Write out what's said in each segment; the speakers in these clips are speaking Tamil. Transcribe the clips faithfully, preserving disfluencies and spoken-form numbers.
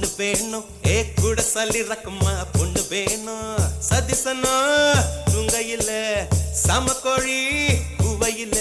பொண்ணு வேணும் ஏ கூட சல்லி ரக்கம்மா பொண்ணு வேணும் சதிசனா துங்கையில சமக்கோழி குவையில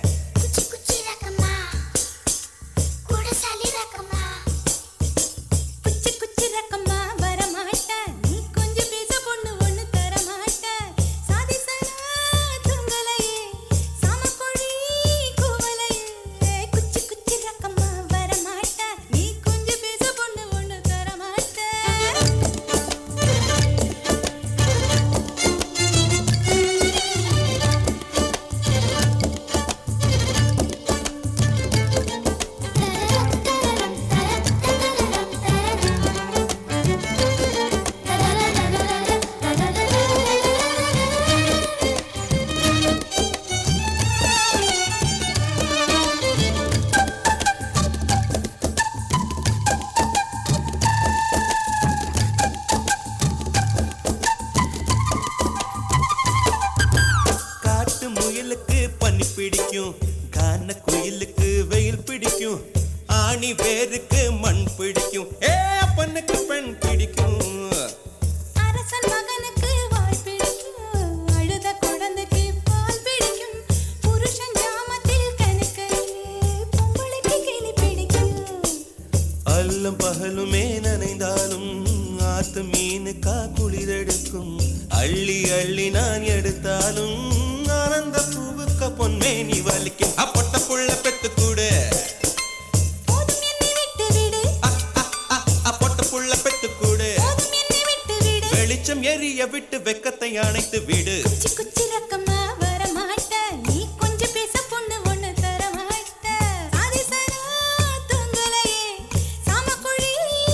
பனி பிடிக்கும் கான குயிலுக்கு வெயில் பிடிக்கும் ஆணி வேருக்கு மண் பிடிக்கும் ஏ பொண்ணுக்கு பெண் பிடிக்கும் அரசன் மகனுக்கு வாய் பிடிக்கும் அழுத குழந்தைக்கு பால் பிடிக்கும் புருஷன் ஜாமத்தில் கணக்கையிலே பொம்பளைக்கு கிளி பிடிக்கும் அல்லும் பகலுமே நனைந்தாலும் ஆத்து மீனுக்கா குளிரெடுக்கும் அள்ளி அள்ளி நான் எடுத்தாலும் ஆனந்த பூவுக்க பொன்மே நீ வலிக்கும் அப்பட்ட புள்ள பெத்து கூடு போதும் என்னை விட்டு விடு அப்பட்ட புள்ள பெத்து கூடு போதும் என்னை விட்டு விடு வெளிச்சம் எரிய விட்டு வெக்கத்தை அணைத்து விடு குச்சி குச்சி ரக்கமா வர மாட்ட நீ கொஞ்சம் பேச பொண்ணு ஒண்ணு தர மாட்ட ஆதிசனா தூங்கலையே சாமக்குழி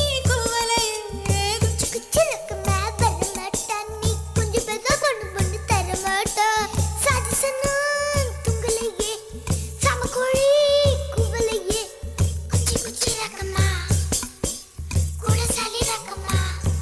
கூவலையே குச்சி குச்சி ரக்கமா வர மாட்ட நீ கொஞ்சம் பேச பொண்ணு ஒண்ணு தர மாட்ட ஆதிசனா தூங்கலையே சாமக்குழி கூவலையே குச்சி குச்சி ரக்கமா கூட சலி ரக்கமா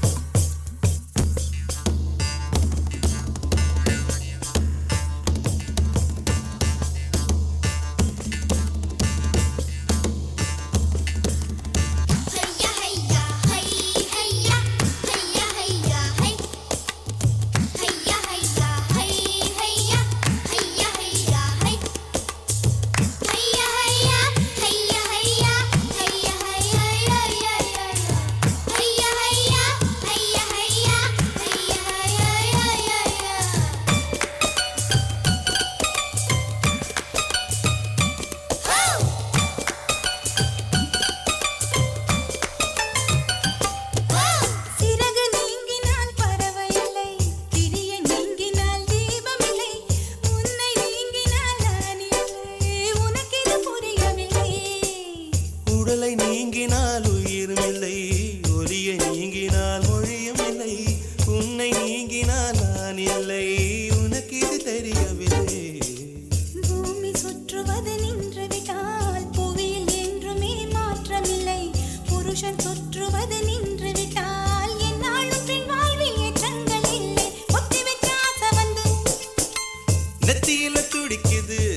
சிறகு நீங்கினால் பறவையில்லை கிரிய நீங்கினால் தீபமில்லை உன்னை நீங்கினால் நான் இல்லை உனக்கு இது புரியவில்லை உடலை நீங்கினால் உயிரும் இல்லை ஒலியை நீங்கினால் மொழியும் இல்லை உன்னை நீங்கினால் நான் இல்லை உனக்கு இது தெரியவில்லை பூமி சுற்றுவது நின்று விட்டால் புவியில் என்றுமே மாற்றமில்லை புருஷன் சுற்றுவது நின்று விட்டால் என்னாலும் பெண் வாழ்வில் ஏற்றங்கள் இல்லை ஒத்தி வச்ச ஆசை வந்து நெத்தியில துடிக்குது